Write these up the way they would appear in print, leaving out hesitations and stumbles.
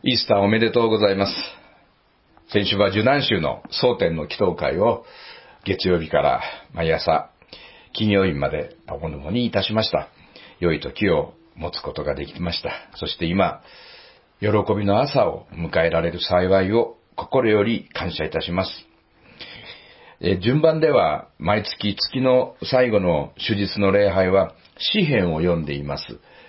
イースターおめでとうございます。先週は受難週の蒼天の祈祷会を月曜日から毎朝金曜日までお共にいたしました。良い時を持つことができました。そして今、喜びの朝を迎えられる幸いを心より感謝いたします。順番では毎月の最後の主日の礼拝は詩編を読んでいます。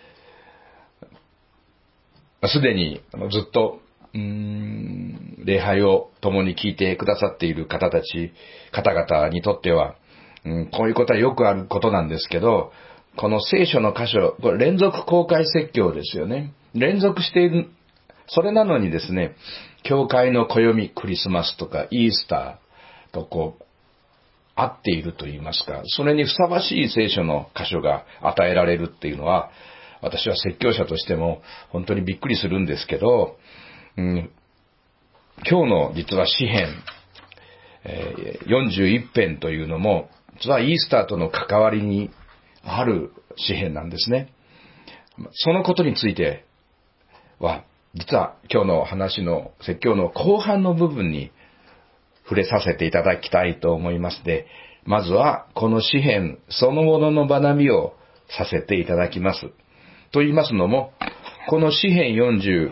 すでにずっと礼拝を共に聞いてくださっている方々にとっては、こういうことはよくあることなんですけど、この聖書の箇所、これ連続公開説教ですよね。連続している。それなのにですね、教会の暦、クリスマスとかイースターと合っていると言いますか、それにふさわしい聖書の箇所が与えられるっていうのは、私は説教者としても本当にびっくりするんですけど、今日の実は詩編、41編というのも、実はイースターとの関わりにある詩編なんですね。そのことについては、実は今日の話の説教の後半の部分に触れさせていただきたいと思いますので、まずはこの詩編そのものの学びをさせていただきます。と言いますのも、この詩編41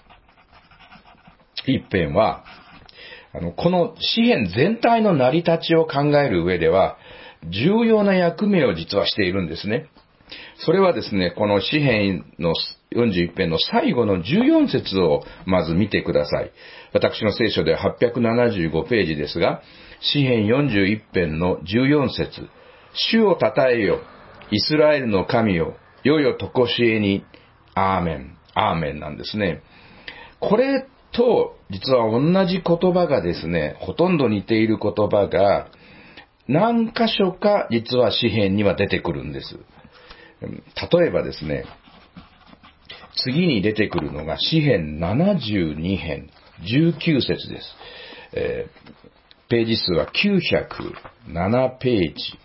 編は、この詩編全体の成り立ちを考える上では、重要な役目を実はしているんですね。それはですね、この詩編の41編の最後の14節をまず見てください。私の聖書では875ページですが、詩編41編の14節、主を称えよ、イスラエルの神よ、よよとこしえに、アーメン、アーメンなんですね。これと実は同じ言葉がですね、ほとんど似ている言葉が何箇所か実は詩編には出てくるんです。例えばですね、次に出てくるのが詩編72編19節です。ページ数は907ページ。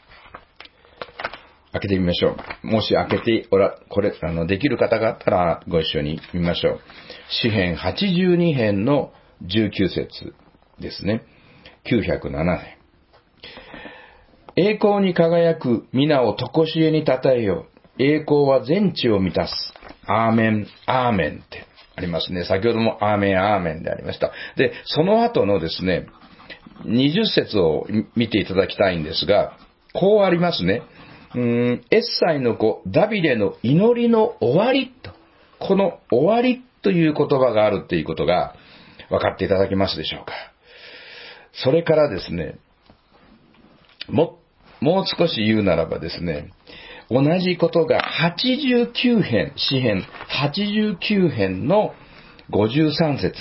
開けてみましょう。もし開けてできる方があったらご一緒に見ましょう。詩編82編の19節ですね。907編。栄光に輝く皆をとこしえにたたえよ。栄光は全地を満たす。アーメン、アーメンってありますね。先ほどもアーメン、アーメンでありました。で、その後のですね、20節を見ていただきたいんですが、こうありますね。エッサイの子、ダビデの祈りの終わりと。この終わりという言葉があるっていうことが分かっていただけますでしょうか。それからですね、もう少し言うならばですね、同じことが89編、詩編89編の53節です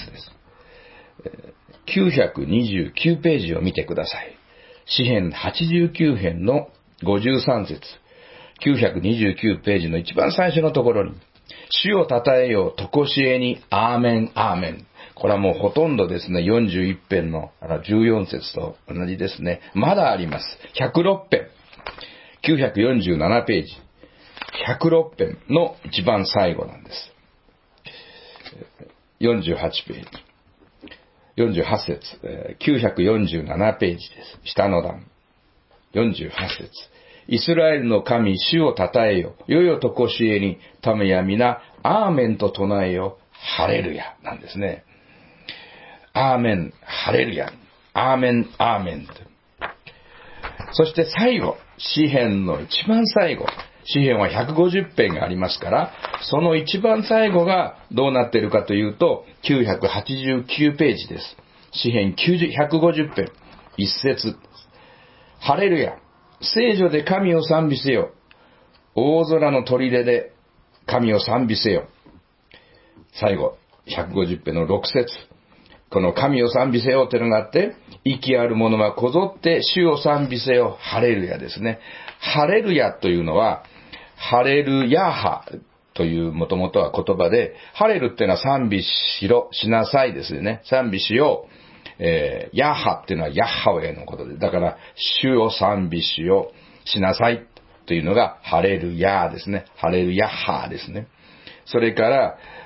。929ページを見てください。詩編89編の53節。929ページの一番最初のところに、主を称えよう、とこしえに、アーメン、アーメン。これはもうほとんどですね、41編の14節と同じですね。まだあります。106編。947ページ。106編の一番最後なんです。48ページ。48節。947ページです。下の段。48節。イスラエルの神、主を称えよ。よよとこしえに、民や皆、アーメンと唱えよ。ハレルヤ。なんですね。アーメン、ハレルヤ。アーメン、アーメン。そして最後、詩編の一番最後。詩編は150編がありますから、その一番最後がどうなっているかというと、989ページです。詩編150編。一節。ハレルヤ。聖女で神を賛美せよ。大空の砦で神を賛美せよ。最後、150編の6節。この神を賛美せよというのがあって、息ある者はこぞって主を賛美せよ。ハレルヤですね。ハレルヤというのは、ハレルヤハというもともとは言葉で、ハレルっていうのは賛美しなさいですよね。賛美しよう。ヤハっていうのはヤッハウェイのことで、だから主を賛美しようしなさいというのがハレルヤですね。ハレルヤハですね。それから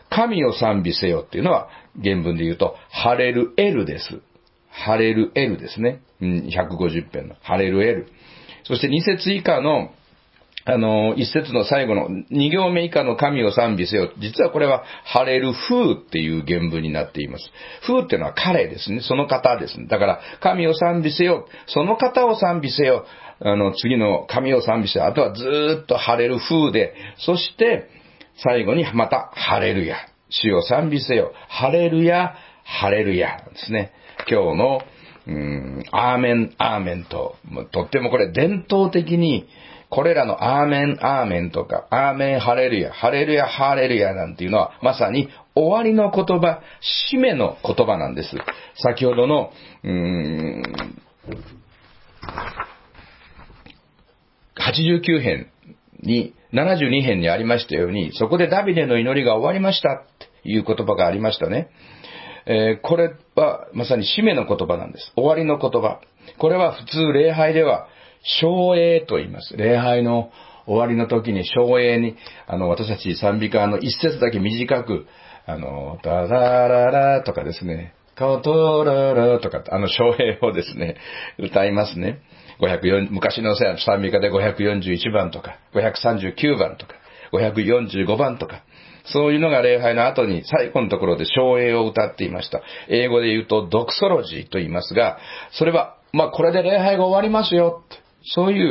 神を賛美せよっていうのは、原文で言うと、ハレルエルです。ハレルエルですね。150編のハレルエル。そして2節以下の、1節の最後の2行目以下の神を賛美せよ。実はこれはハレルフーっていう原文になっています。フーっていうのは彼ですね。その方ですね。だから神を賛美せよ。その方を賛美せよ。次の神を賛美せよ。あとはずーっとハレルフーで、そして最後にまたハレルヤ。主を賛美せよ。ハレルヤ、ハレルヤですね。今日のアーメン、アーメンと、とってもこれ伝統的に、これらのアーメン、アーメンとか、アーメン、ハレルヤ、ハレルヤ、ハレルヤなんていうのは、まさに終わりの言葉、締めの言葉なんです。先ほどの、89編に、72編にありましたように、そこでダビデの祈りが終わりましたっていう言葉がありましたね。これはまさに締めの言葉なんです。終わりの言葉。これは普通礼拝では、唱詠と言います。礼拝の終わりの時に唱詠に、私たち賛美歌一節だけ短く、ダラララとかですね、カトララとか、唱詠をですね、歌いますね。昔の賛美歌で541番とか、539番とか、545番とか、そういうのが礼拝の後に最後のところで唱詠を歌っていました。英語で言うとドクソロジーと言いますが、それは、これで礼拝が終わりますよ。そういう、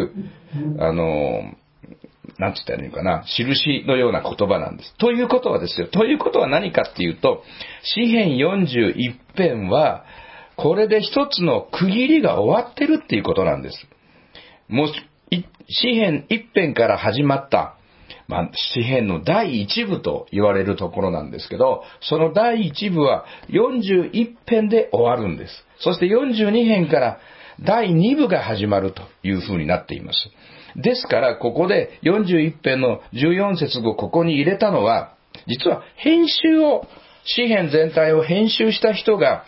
なんて言ったらいいのかな、印のような言葉なんです。ということはですよ。ということは何かっていうと、詩編41編は、これで一つの区切りが終わってるっていうことなんです。もう、詩編1編から始まった、詩編の第1部と言われるところなんですけど、その第1部は41編で終わるんです。そして42編から第2部が始まるという風になっています。ですから、ここで41編の14節をここに入れたのは、実は詩編全体を編集した人が、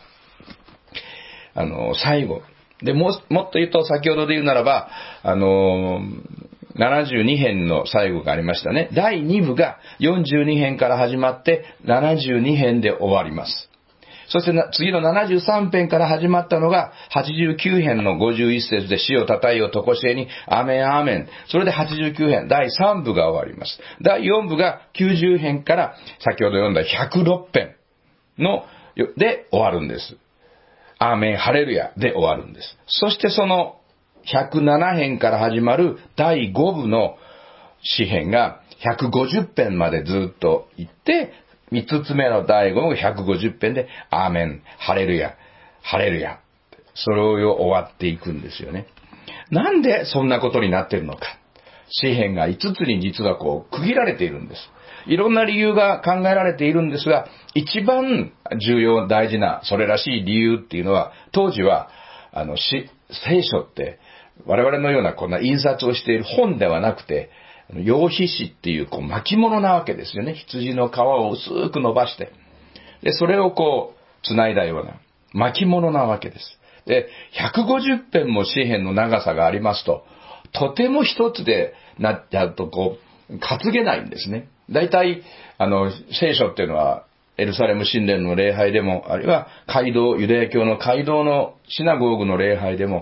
最後。で、もっと言うと、先ほどで言うならば、72編の最後がありましたね。第2部が42編から始まって72編で終わります。そして次の73編から始まったのが89編の51節で主をたたえよとこしえにアメンアーメン。それで89編、第3部が終わります。第4部が90編から先ほど読んだ106編で終わるんです。アーメン、ハレルヤで終わるんです。そしてその107編から始まる第5部の詩編が150編までずっと行って、5つ目の第5部が150編で、アーメン、ハレルヤ、ハレルヤ。それを終わっていくんですよね。なんでそんなことになっているのか。詩編が5つに実は区切られているんです。いろんな理由が考えられているんですが、一番重要、大事な、それらしい理由っていうのは、当時は、聖書って、我々のようなこんな印刷をしている本ではなくて、羊皮紙っていう巻物なわけですよね。羊の皮を薄く伸ばして。で、それを繋いだような巻物なわけです。で、150編も詩編の長さがありますと、とても一つでなっちゃうと担げないんですね。大体、聖書っていうのは、エルサレム神殿の礼拝でも、あるいはユダヤ教の街道のシナゴーグの礼拝でも、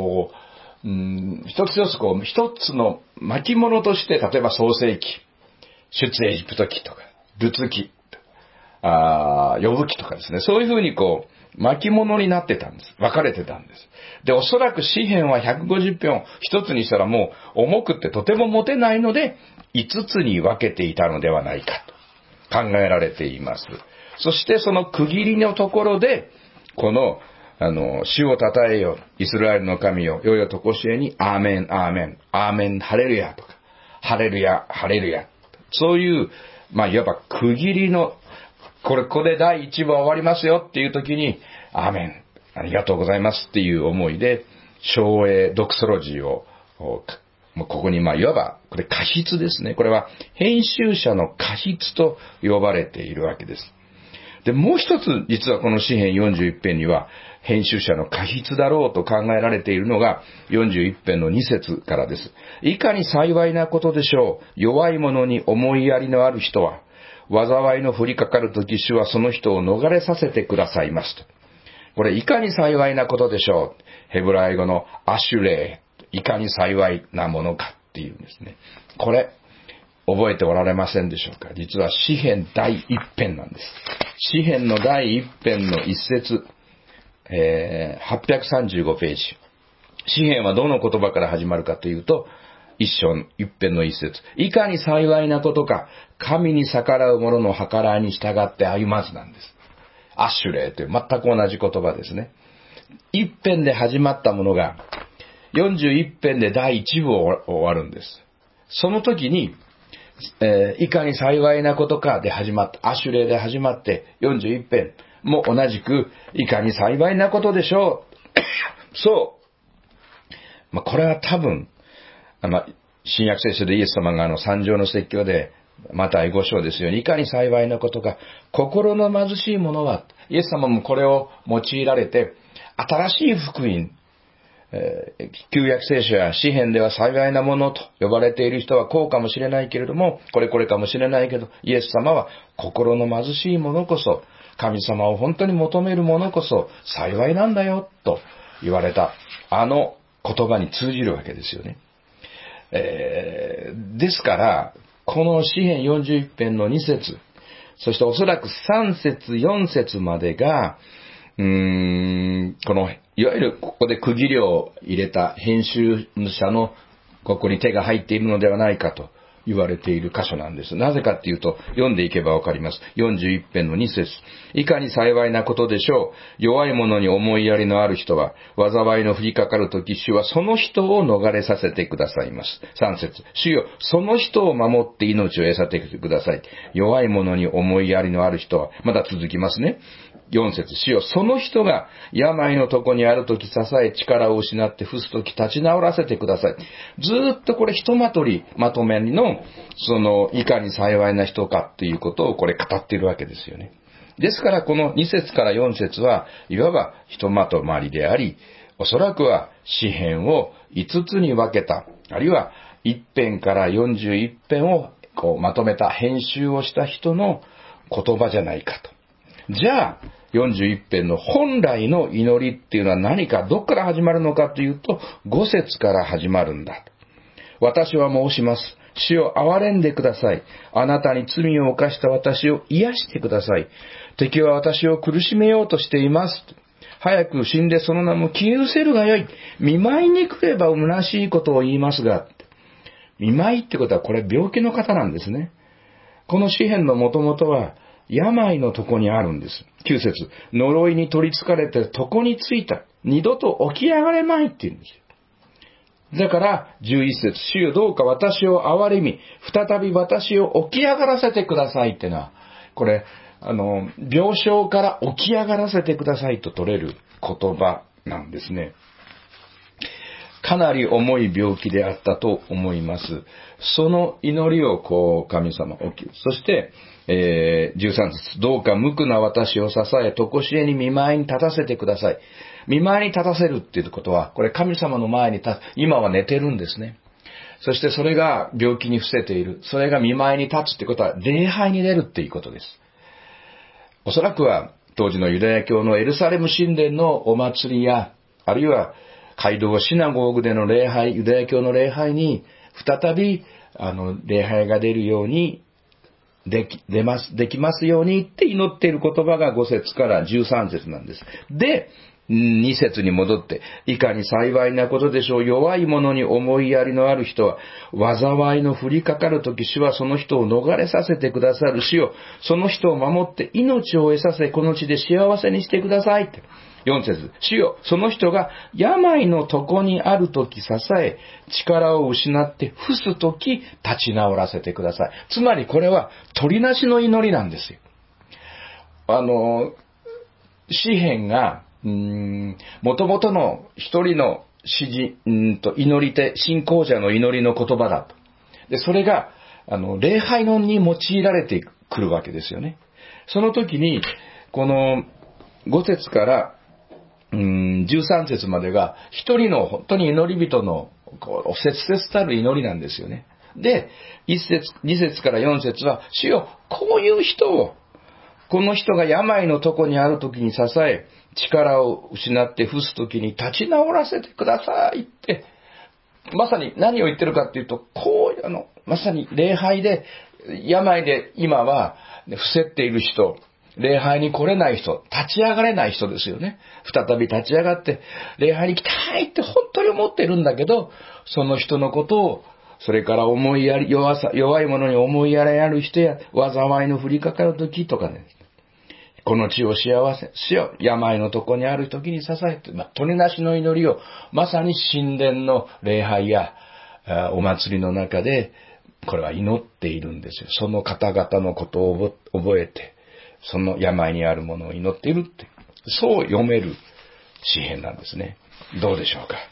一つ一つ一つの巻物として、例えば創世記、出エジプト記とか、ルツ記、ヨブ記とかですね、そういうふうに巻物になってたんです。分かれてたんです。で、おそらく詩編は150編を一つにしたらもう重くってとても持てないので、5つに分けていたのではないかと考えられています。そしてその区切りのところで、主をたたえよ、イスラエルの神よ、よよとこしえに、アーメン、アーメン、アーメン、ハレルヤとか、ハレルヤ、ハレルヤ。そういう、いわば区切りの、ここで第1部は終わりますよっていう時に、アーメン、ありがとうございますっていう思いで、唱詠、ドクソロジーを、ここにいわば、これ過筆ですね。これは編集者の過筆と呼ばれているわけです。で、もう一つ、実はこの詩編41編には、編集者の過筆だろうと考えられているのが、41編の2節からです。いかに幸いなことでしょう。弱い者に思いやりのある人は、 災いの降りかかるとき、主はその人を逃れさせてくださいますと。これ、いかに幸いなことでしょう。ヘブライ語のアシュレイ、いかに幸いなものかっていうんですね。これ、覚えておられませんでしょうか。実は詩編第一編なんです。詩編の第一編の一節、835ページ。詩編はどの言葉から始まるかというと、一編の一節。いかに幸いなことか、神に逆らう者の計らいに従って歩まずなんです。アシュレイという全く同じ言葉ですね。一編で始まったものが、41編で第一部を終わるんです。その時に、いかに幸いなことかで始まった、アシュレイで始まって41編も同じく、いかに幸いなことでしょう。そう。これは多分、新約聖書でイエス様が三条の説教で、また5章ですように、いかに幸いなことか、心の貧しい者は、イエス様もこれを用いられて、新しい福音、旧約聖書や詩編では幸いなものと呼ばれている人はこうかもしれないけれども、これかもしれないけど、イエス様は心の貧しい者こそ、神様を本当に求める者こそ幸いなんだよと言われた、言葉に通じるわけですよね。ですから、この詩編41編の2節、そしておそらく3節4節までが、この、いわゆるここで区切りを入れた編集者のここに手が入っているのではないかと言われている箇所なんです。なぜかっていうと、読んでいけばわかります。41編の2節。いかに幸いなことでしょう。弱い者に思いやりのある人は、災いの降りかかるとき、主はその人を逃れさせてくださいます。3節。主よ、その人を守って命を得させてください。弱い者に思いやりのある人は、まだ続きますね。4節。主よ、その人が病のとこにあるとき支え力を失って伏すとき立ち直らせてください。ずーっとこれひとまとめの、いかに幸いな人かっていうことをこれ語っているわけですよね。ですからこの2節から4節はいわばひとまとまりであり、おそらくは詩編を5つに分けた、あるいは1編から41編をこうまとめた編集をした人の言葉じゃないかと。じゃあ、41編の本来の祈りっていうのは何か、どっから始まるのかというと、5節から始まるんだ。私は申します。主を憐れんでください。あなたに罪を犯した私を癒してください。敵は私を苦しめようとしています。早く死んでその名も消え失せるがよい。見舞いに来れば虚しいことを言いますが、見舞いってことはこれ病気の方なんですね。この詩篇の元々は病の床にあるんです。9節。呪いに取り憑かれて床についた。二度と起き上がれまいって言うんですよ。だから11節。主よどうか私を憐れみ、再び私を起き上がらせてくださいってのは、これ、病床から起き上がらせてくださいと取れる言葉なんですね。かなり重い病気であったと思います。その祈りを神様起きる。そして、13節。どうか無垢な私を支え、常しえに見舞いに立たせてください。見舞いに立たせるっていうことは、これ神様の前に今は寝てるんですね。そしてそれが病気に伏せている。それが見舞いに立つってことは、礼拝に出るっていうことです。おそらくは、当時のユダヤ教のエルサレム神殿のお祭りや、あるいは、街道シナゴーグでの礼拝、ユダヤ教の礼拝に、再び、礼拝が出るように、できますようにって祈っている言葉が5節から13節なんです。で、2節に戻って、いかに幸いなことでしょう。弱い者に思いやりのある人は、災いの降りかかるとき、主はその人を逃れさせてくださる。主よ、その人を守って命を得させ、この地で幸せにしてくださいって。4節。主よ、その人が病の床にあるとき支え、力を失って伏すとき立ち直らせてください。つまりこれは取りなしの祈りなんですよ。詩篇が、元々の一人の祈り手、信仰者の祈りの言葉だと。で、それが、礼拝のに用いられてくるわけですよね。その時に、この5節から13節までが、一人の本当に祈り人の、切々たる祈りなんですよね。 で、1節、2節から4節は、主よ、こういう人を、この人が病のとこにあるときに支え、力を失って伏すときに立ち直らせてくださいって、まさに何を言ってるかっていうと、こう、まさに礼拝で、病で今は伏せっている人、礼拝に来れない人、立ち上がれない人ですよね。再び立ち上がって、礼拝に来たいって本当に思ってるんだけど、その人のことを、それから弱い者に思いやりある人や、災いの降りかかるときとかね、この地を幸せ、死よ、病のとこにある時に支えて、種なしの祈りを、まさに神殿の礼拝や、お祭りの中で、これは祈っているんですよ。その方々のことを覚えて、その病にあるものを祈っているって、そう読める詩編なんですね。どうでしょうか。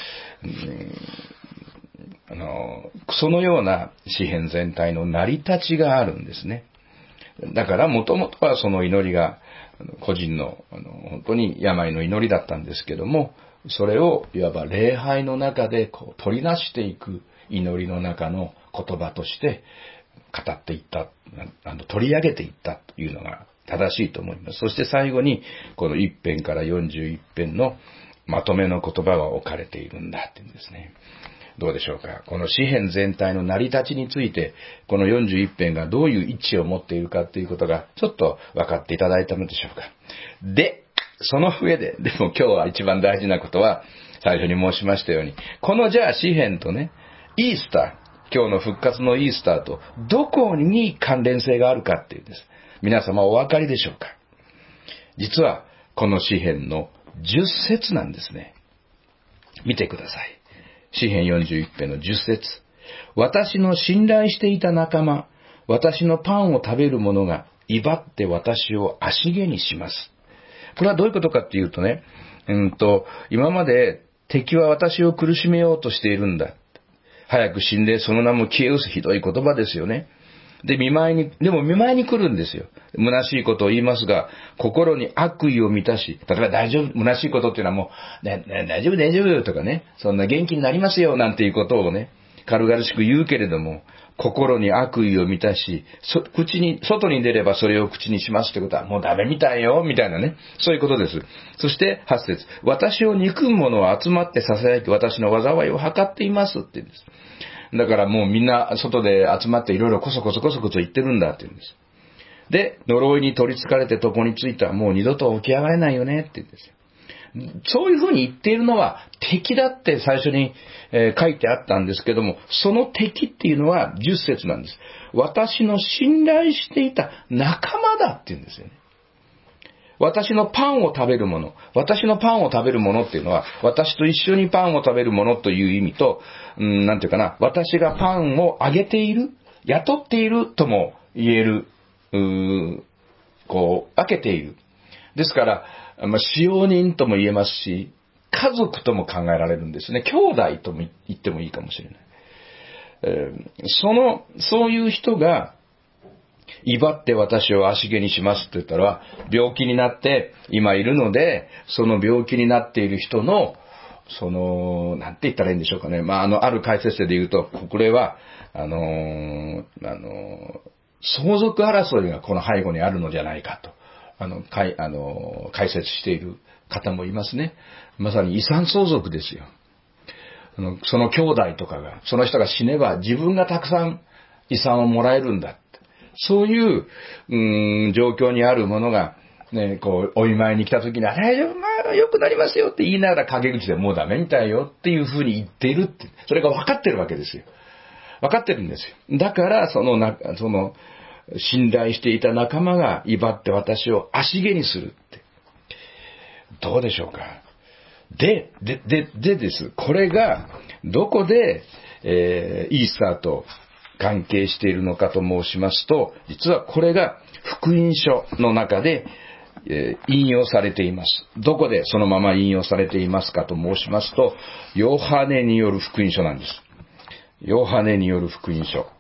そのような詩編全体の成り立ちがあるんですね。だから元々はその祈りが個人の本当に病の祈りだったんですけども、それをいわば礼拝の中でこう取りなしていく祈りの中の言葉として語っていった、取り上げていったというのが正しいと思います。そして最後にこの1編から41編のまとめの言葉が置かれているんだっていうんですね。どうでしょうか。この詩編全体の成り立ちについて、この41編がどういう位置を持っているかということがちょっと分かっていただいたのでしょうか。で、その上で、でも今日は一番大事なことは、最初に申しましたように、このじゃあ詩編とね、イースター、今日の復活のイースターとどこに関連性があるかっていうんです。皆様お分かりでしょうか。実はこの詩編の10節なんですね。見てください。詩編41編の10節。私の信頼していた仲間、私のパンを食べる者が威張って私を足毛にします。これはどういうことかっていうとね、今まで敵は私を苦しめようとしているんだ。早く死んでその名も消えうすひどい言葉ですよね。でも見舞いに来るんですよ。虚しいことを言いますが、心に悪意を満たし、例えば大丈夫、虚しいことっていうのはもう、大丈夫とかね、そんな元気になりますよなんていうことをね、軽々しく言うけれども、心に悪意を満たし、外に出ればそれを口にしますってことはもうダメみたいよ、みたいなね、そういうことです。そして8節。私を憎む者は集まって囁き、私の災いを図っていますって言うんです。だからもうみんな外で集まっていろいろこそこそ言ってるんだって言うんです。で、呪いに取り憑かれて床についたらもう二度と起き上がれないよねって言うんですよ。そういうふうに言っているのは敵だって最初に書いてあったんですけども、その敵っていうのは10節なんです。私の信頼していた仲間だって言うんですよね。私のパンを食べるもの。私のパンを食べるものっていうのは、私と一緒にパンを食べるものという意味と、なんていうかな、私がパンをあげている、雇っているとも言える、分けている。ですから、使用人とも言えますし、家族とも考えられるんですね。兄弟とも言ってもいいかもしれない。そういう人が、威張って私を足毛にしますって言ったら、病気になって今いるので、その病気になっている人の、なんて言ったらいいんでしょうかね。ある解説で言うと、これは、相続争いがこの背後にあるのじゃないかと、解説している方もいますね。まさに遺産相続ですよ。その兄弟とかが、その人が死ねば自分がたくさん遺産をもらえるんだ。そういう、状況にあるものが、ね、お見舞いに来た時に、大丈夫、良くなりますよって言いながら陰口でもうダメみたいよっていう風に言っているって、それが分かってるわけですよ。分かってるんですよ。だから、信頼していた仲間が威張って私を足毛にするって。どうでしょうか。でです。これが、どこで、イースターと関係しているのかと申しますと、実はこれが福音書の中で、引用されています。どこでそのまま引用されていますかと申しますと、ヨハネによる福音書なんです。ヨハネによる福音書。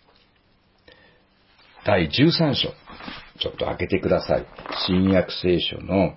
第13章。ちょっと開けてください。新約聖書の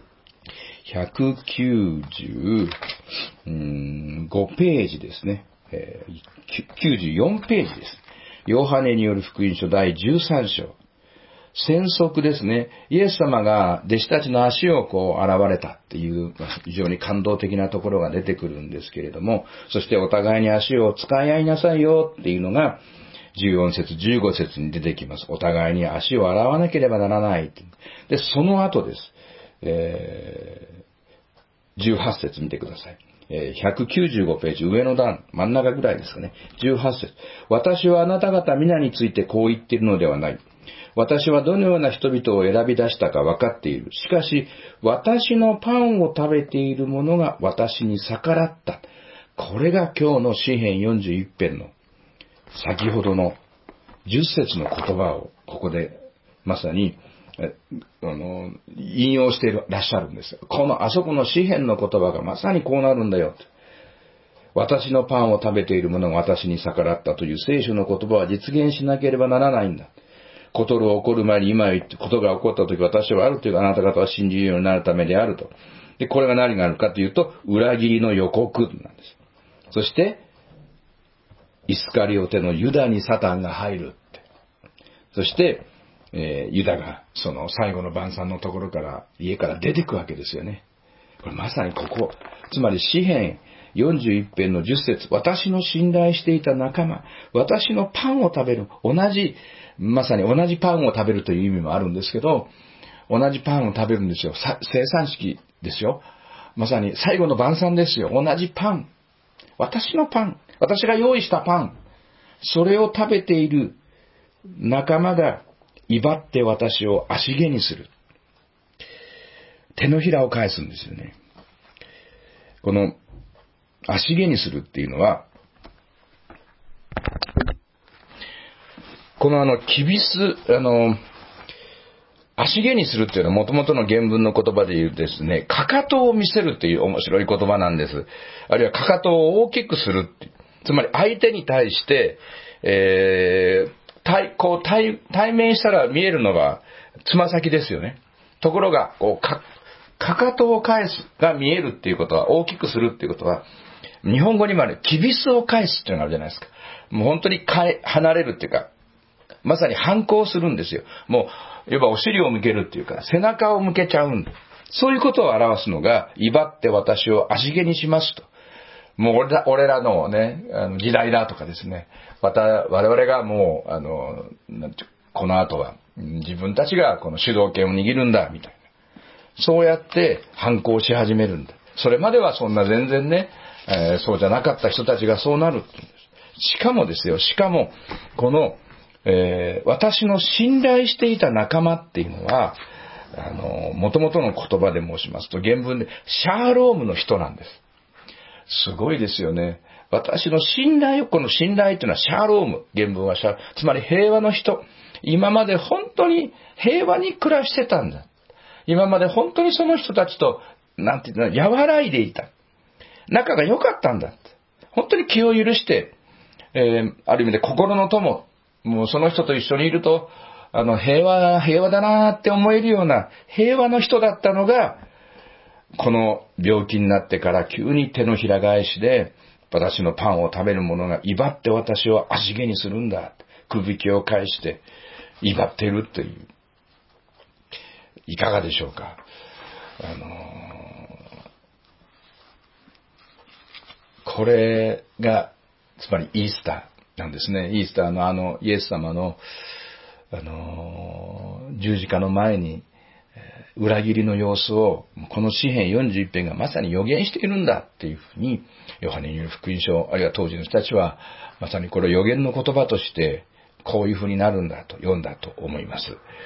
195ページですね。 94ページです。ヨハネによる福音書第13章。宣則ですね。イエス様が弟子たちの足を洗われたっていう非常に感動的なところが出てくるんですけれども、そしてお互いに足を使い合いなさいよっていうのが14節、15節に出てきます。お互いに足を洗わなければならない。で、その後です。18節見てください。195ページ上の段、真ん中ぐらいですかね。18節。私はあなた方皆についてこう言っているのではない。私はどのような人々を選び出したか分かっている。しかし、私のパンを食べている者が私に逆らった。これが今日の詩編41編の先ほどの10節の言葉をここでまさに引用していらっしゃるんです。あそこの詩編の言葉がまさにこうなるんだよ。私のパンを食べている者が私に逆らったという聖書の言葉は実現しなければならないんだ。ことが起こる前に今言って、ことが起こった時私はあるというあなた方は信じるようになるためであると。で、これが何があるかというと、裏切りの予告なんです。そして、イスカリオテのユダにサタンが入るって。そして、ユダがその最後の晩餐のところから家から出てくわけですよね。これまさにここ、つまり詩編41編の10節、私の信頼していた仲間、私のパンを食べる、まさに同じパンを食べるという意味もあるんですけど、同じパンを食べるんですよ。生産式ですよ。まさに最後の晩餐ですよ。同じパン。私のパン。私が用意したパン。それを食べている仲間が威張って私を足蹴にする。手のひらを返すんですよね。この足蹴にするっていうのは、このキビス、足蹴にするっていうのは元々の原文の言葉で言うですね、かかとを見せるっていう面白い言葉なんです。あるいはかかとを大きくするっていう。つまり相手に対して、対面したら見えるのがつま先ですよね。ところが、かかとを返すが見えるっていうことは、大きくするっていうことは、日本語にもある、キビスを返すっていうのがあるじゃないですか。もう本当に離れるっていうか、まさに反抗するんですよ。もう、いわばお尻を向けるっていうか、背中を向けちゃうんだ。そういうことを表すのが、威張って私を足蹴にしますと。もう俺らのね、時代だとかですね。また、我々がもう、この後は、自分たちがこの主導権を握るんだ、みたいな。そうやって反抗し始めるんだ。それまではそんな全然ね、そうじゃなかった人たちがそうなるって言うんです。しかも、この、私の信頼していた仲間っていうのは、元々の言葉で申しますと、原文で、シャーロームの人なんです。すごいですよね。私のこの信頼というのはシャーローム。原文はつまり平和の人。今まで本当に平和に暮らしてたんだ。今まで本当にその人たちと、なんていうの、和らいでいた。仲が良かったんだ。本当に気を許して、ある意味で心の友。もうその人と一緒にいると、平和だなーって思えるような平和の人だったのが、この病気になってから急に手のひら返しで、私のパンを食べる者が威張って私を足蹴にするんだ。首輝を返して威張っているという。いかがでしょうか。これが、つまりイースターなんですね。イースターのイエス様の、十字架の前に、裏切りの様子を、この詩編41編がまさに予言しているんだっていうふうに、ヨハネによる福音書、あるいは当時の人たちは、まさにこれを予言の言葉として、こういうふうになるんだと読んだと思います。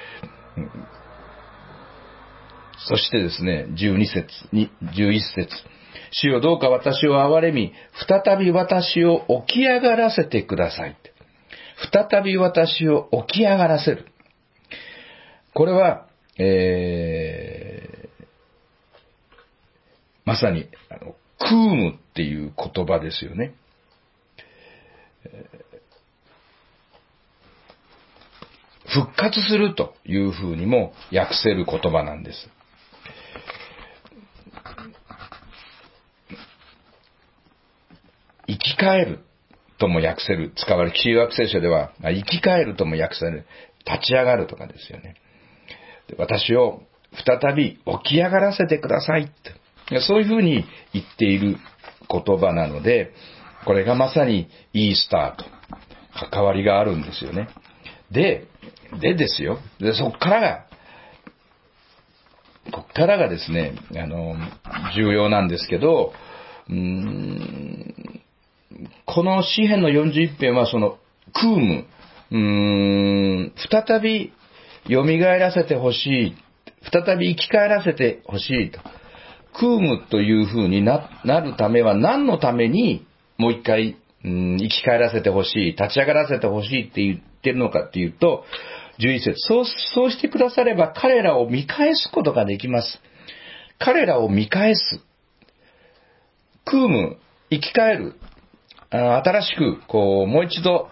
そしてですね、11節。主よどうか私を憐れみ、再び私を起き上がらせてください。再び私を起き上がらせる。これは、まさに、クームっていう言葉ですよね。復活するというふうにも訳せる言葉なんです。生き返るとも訳せる、使われる、旧約聖書では、生き返るとも訳される、立ち上がるとかですよね。私を再び起き上がらせてくださいって。そういうふうに言っている言葉なので、これがまさにイースターと関わりがあるんですよね。でですよ。で、こっからがですね、重要なんですけど、この詩編の41編はそのクーム、再び蘇らせてほしい、再び生き返らせてほしいと。クームという風になるためは何のためにもう一回、生き返らせてほしい、立ち上がらせてほしいって言ってるのかっていうと、11節、そうしてくだされば彼らを見返すことができます。彼らを見返す。クーム、生き返る。新しく、もう一度、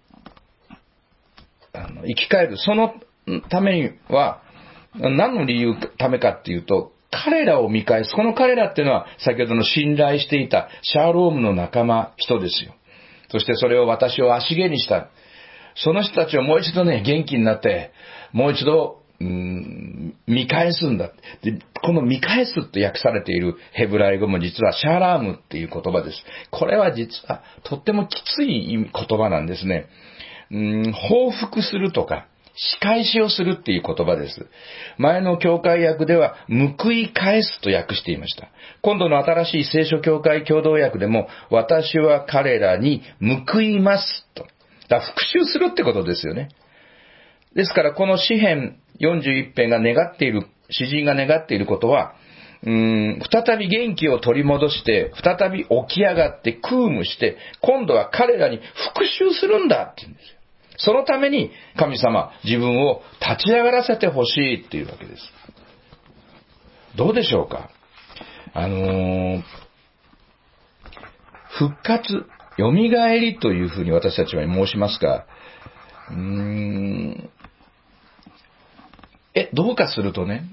生き返る。そのためには、何の理由ためかっていうと、彼らを見返す。この彼らっていうのは、先ほどの信頼していたシャーロームの仲間、人ですよ。そしてそれを私を足毛にした。その人たちをもう一度ね、元気になって、もう一度、見返すんだ。で、この見返すって訳されているヘブライ語も実はシャーラームっていう言葉です。これは実はとってもきつい言葉なんですね。報復するとか、仕返しをするっていう言葉です。前の教会訳では、報い返すと訳していました。今度の新しい聖書教会共同訳でも、私は彼らに報いますと。だから復讐するってことですよね。ですからこの詩編41編が願っている、詩人が願っていることは、再び元気を取り戻して、再び起き上がってクームして、今度は彼らに復讐するんだって言うんですよ。そのために神様、自分を立ち上がらせてほしいっていうわけです。どうでしょうか。復活、蘇りというふうに私たちは申しますが、どうかするとね、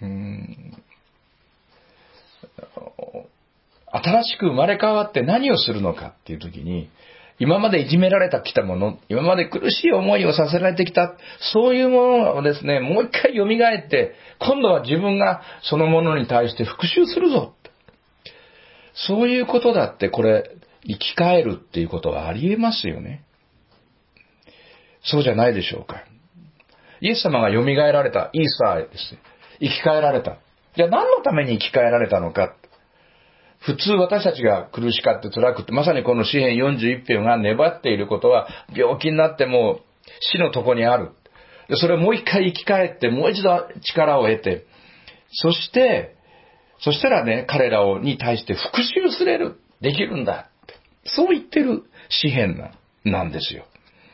新しく生まれ変わって何をするのかっていう時に、今までいじめられてきたもの、今まで苦しい思いをさせられてきた、そういうものをですね、もう一回蘇って、今度は自分がそのものに対して復讐するぞ。そういうことだって、これ、生き返るっていうことはありえますよね。そうじゃないでしょうか。イエス様が蘇られた、イースターです。生き返られた。じゃあ何のために生き返られたのか。普通私たちが苦しかって辛くって、まさにこの詩編41編が粘っていることは、病気になっても死のとこにある。それをもう一回生き返って、もう一度力を得て、そしたらね、彼らに対して復讐できるんだ。そう言ってる詩編なんですよ。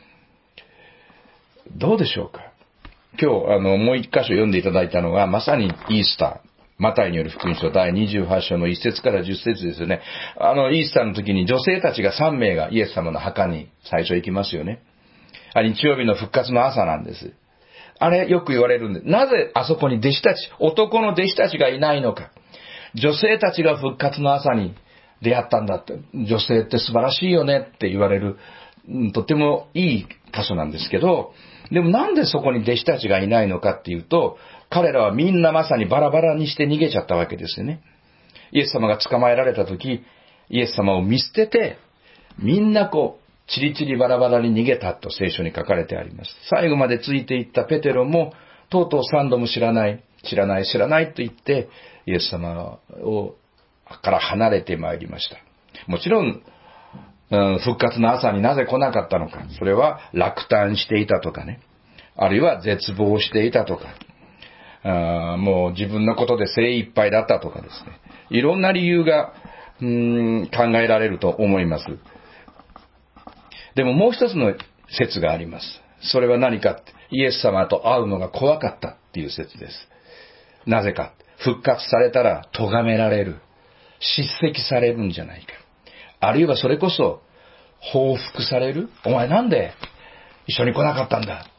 どうでしょうか。今日、もう一箇所読んでいただいたのが、まさにイースター。マタイによる福音書第28章の1節から10節ですよね。イースターの時に女性たちが3名がイエス様の墓に最初行きますよね。日曜日の復活の朝なんです。あれよく言われるんで、なぜあそこに男の弟子たちがいないのか。女性たちが復活の朝に出会ったんだって。女性って素晴らしいよねって言われる、とってもいい箇所なんですけど、でもなんでそこに弟子たちがいないのかっていうと、彼らはみんなまさにバラバラにして逃げちゃったわけですよね。イエス様が捕まえられた時、イエス様を見捨てて、みんなチリチリバラバラに逃げたと聖書に書かれてあります。最後までついていったペテロも、とうとう3度も知らないと言って、イエス様から離れてまいりました。もちろん、復活の朝になぜ来なかったのか。それは落胆していたとかね。あるいは絶望していたとか。もう自分のことで精一杯だったとかですね。いろんな理由が考えられると思います。でももう一つの説があります。それは何か。イエス様と会うのが怖かったっていう説です。なぜか。復活されたら咎められる。叱責されるんじゃないか。あるいはそれこそ報復される。お前なんで一緒に来なかったんだ。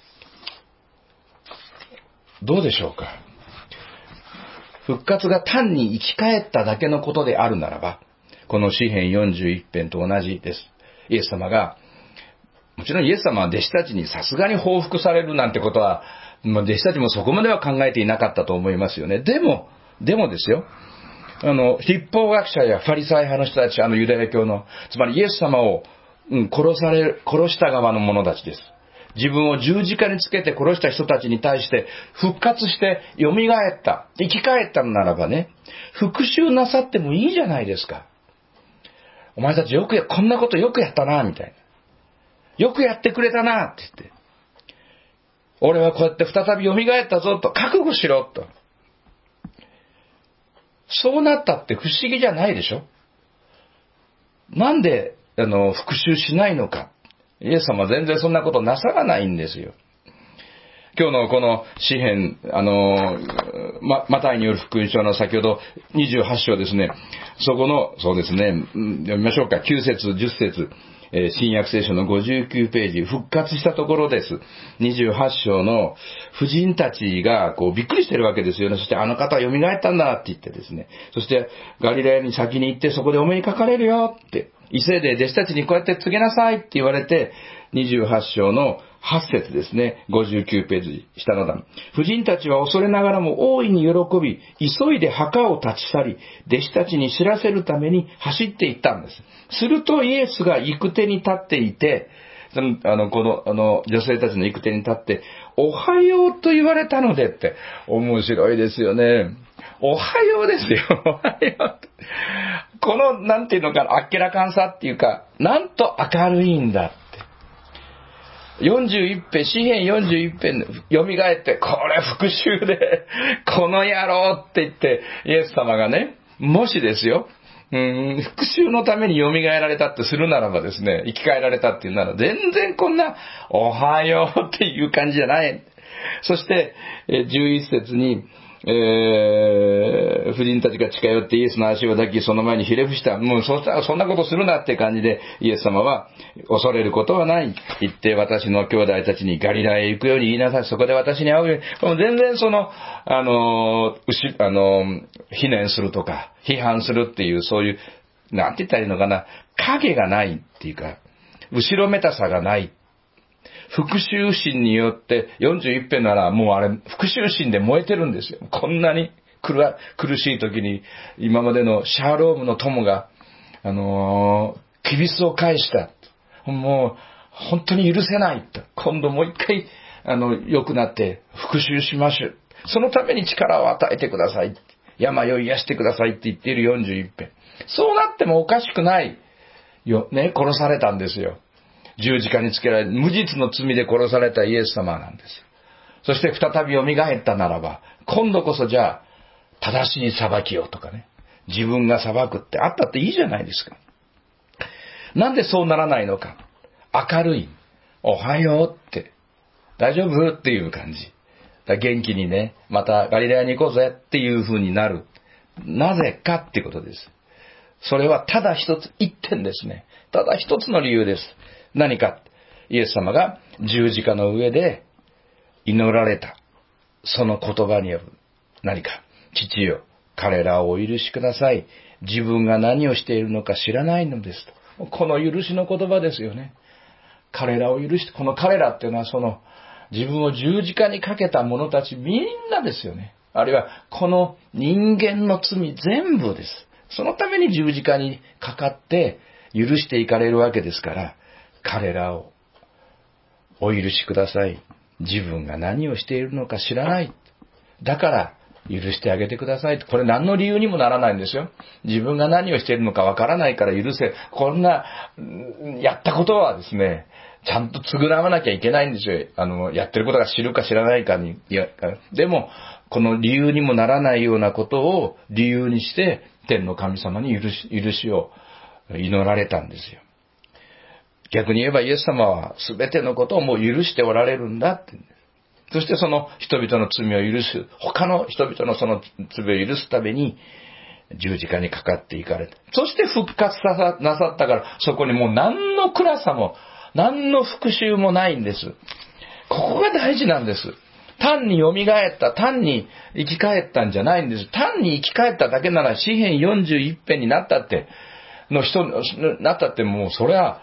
どうでしょうか。復活が単に生き返っただけのことであるならば、この詩編41編と同じです。 イエス様が、もちろんイエス様は弟子たちにさすがに報復されるなんてことは、弟子たちもそこまでは考えていなかったと思いますよね。でもですよ。律法学者やファリサイ派の人たち、ユダヤ教の、つまりイエス様を、殺した側の者たちです。自分を十字架につけて殺した人たちに対して復活して蘇った、生き返ったのならばね、復讐なさってもいいじゃないですか。お前たちこんなことよくやったな、みたいな。よくやってくれたな、って言って。俺はこうやって再び蘇ったぞ、と、覚悟しろ、と。そうなったって不思議じゃないでしょ。なんで、復讐しないのか。イエス様は全然そんなことなさらないんですよ。今日のこの詩編、マタイによる福音書の先ほど28章ですね。そこの、そうですね、読みましょうか。9節、10節、新約聖書の59ページ、復活したところです。28章の婦人たちがこうびっくりしてるわけですよね。そしてあの方は蘇ったんだって言ってですね。そしてガリラヤに先に行ってそこでお目にかかれるよって。急いで弟子たちにこうやって告げなさいって言われて、28章の8節ですね。59ページ下の段。婦人たちは恐れながらも大いに喜び、急いで墓を立ち去り、弟子たちに知らせるために走っていったんです。するとイエスが行く手に立っていて、この女性たちの行く手に立って、おはようと言われたのでって、面白いですよね。おはようですよ。おはよう。この、なんていうのかな、あっけらかんさっていうか、なんと明るいんだって。41編、詩編41編、蘇って、これ復讐で、この野郎って言って、イエス様がね、もしですよ、復讐のために蘇られたってするならばですね、生き返られたっていうなら、全然こんな、おはようっていう感じじゃない。そして、11節に、婦人たちが近寄ってイエスの足を抱き、その前にひれ伏した。もうそんなことするなって感じで、イエス様は、恐れることはない。言って、私の兄弟たちにガリラへ行くように言いなさい。そこで私に会うように。全然非難するとか、批判するっていう、そういう、なんて言ったらいいのかな、影がないっていうか、後ろめたさがない。復讐心によって41編ならもうあれ復讐心で燃えてるんですよ。こんなに苦しい時に今までのシャーロームの友がキビスを返した。もう本当に許せないと。今度もう一回良くなって復讐しましょう。そのために力を与えてください。病を癒してくださいって言っている41編。そうなってもおかしくないよね。殺されたんですよ。十字架につけられ、無実の罪で殺されたイエス様なんです。そして再び蘇ったならば、今度こそじゃあ、正しい裁きをとかね、自分が裁くってあったっていいじゃないですか。なんでそうならないのか。明るい。おはようって。大丈夫っていう感じ。元気にね、またガリラヤに行こうぜっていう風になる。なぜかっていうことです。それはただ一点ですね。ただ一つの理由です。何か、イエス様が十字架の上で祈られた。その言葉による何か。父よ、彼らをお許しください。自分が何をしているのか知らないのですと。この許しの言葉ですよね。彼らを許して、この彼らっていうのは自分を十字架にかけた者たちみんなですよね。あるいはこの人間の罪全部です。そのために十字架にかかって許していかれるわけですから、彼らをお許しください。自分が何をしているのか知らない。だから許してあげてください。これ何の理由にもならないんですよ。自分が何をしているのかわからないから許せ。こんな、やったことはですね、ちゃんと償わなきゃいけないんですよ。やってることが知るか知らないかに。でも、この理由にもならないようなことを理由にして、天の神様に許しを祈られたんですよ。逆に言えばイエス様は全てのことをもう許しておられるんだって。そしてその人々の罪を許す、他の人々のその罪を許すために十字架にかかっていかれた。そして復活なさったから、そこにもう何の暗さも、何の復讐もないんです。ここが大事なんです。単に蘇った、単に生き返ったんじゃないんです。単に生き返っただけなら詩編41編になったって、なったってもうそれは、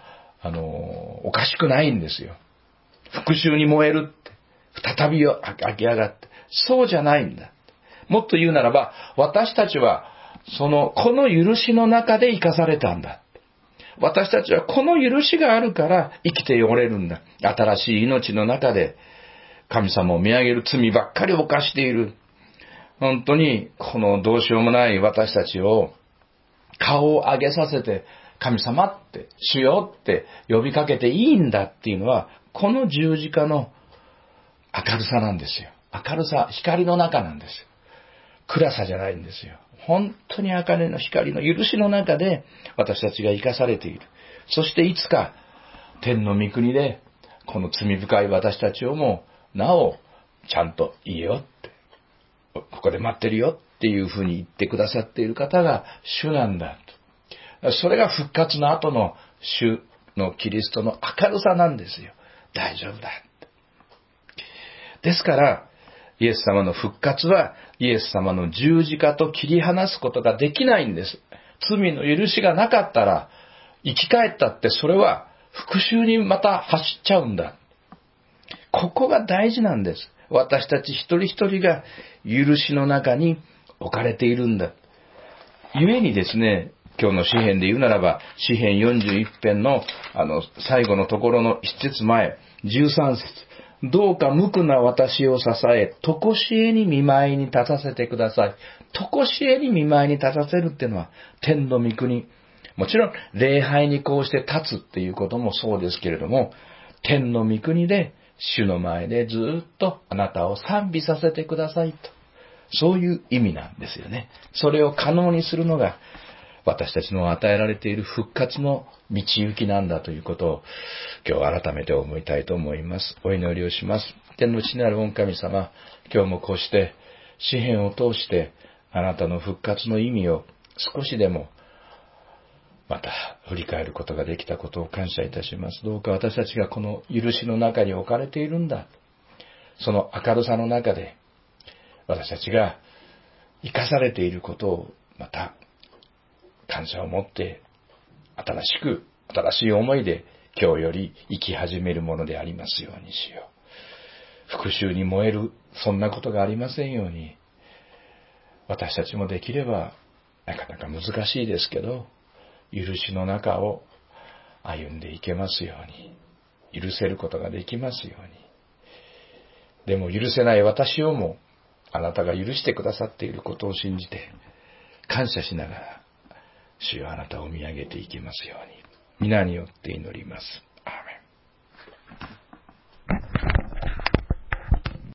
おかしくないんですよ。復讐に燃えるって。再び湧き上がって。そうじゃないんだ。もっと言うならば、私たちは、この許しの中で生かされたんだ。私たちはこの許しがあるから生きておれるんだ。新しい命の中で、神様を見上げる罪ばっかり犯している。本当に、このどうしようもない私たちを、顔を上げさせて、神様って、主よって呼びかけていいんだっていうのは、この十字架の明るさなんですよ。明るさ、光の中なんですよ。暗さじゃないんですよ。本当に明るいの光の許しの中で私たちが生かされている。そしていつか天の御国でこの罪深い私たちをもなおちゃんといいよって、ここで待ってるよっていうふうに言ってくださっている方が主なんだと。それが復活の後の主のキリストの明るさなんですよ。大丈夫だ。ですから、イエス様の復活はイエス様の十字架と切り離すことができないんです。罪の許しがなかったら生き返ったってそれは復讐にまた走っちゃうんだ。ここが大事なんです。私たち一人一人が許しの中に置かれているんだ。故にですね、今日の詩編で言うならば、詩編41編の最後のところの一節前、13節。どうか無垢な私を支え、常しえに見舞いに立たせてください。常しえに見舞いに立たせるっていうのは、天の御国。もちろん、礼拝にこうして立つっていうこともそうですけれども、天の御国で、主の前でずっとあなたを賛美させてくださいと。そういう意味なんですよね。それを可能にするのが、私たちの与えられている復活の道行きなんだということを今日改めて思いたいと思います。お祈りをします。天の父なる御神様、今日もこうして詩編を通してあなたの復活の意味を少しでもまた振り返ることができたことを感謝いたします。どうか私たちがこの許しの中に置かれているんだ。その明るさの中で私たちが生かされていることをまた感謝を持って新しい思いで今日より生き始めるものでありますようにしよう。復讐に燃えるそんなことがありませんように、私たちもできればなかなか難しいですけど許しの中を歩んでいけますように、許せることができますように。でも許せない私をもあなたが許してくださっていることを信じて感謝しながら主よあなたを見上げていきますように、皆によって祈ります。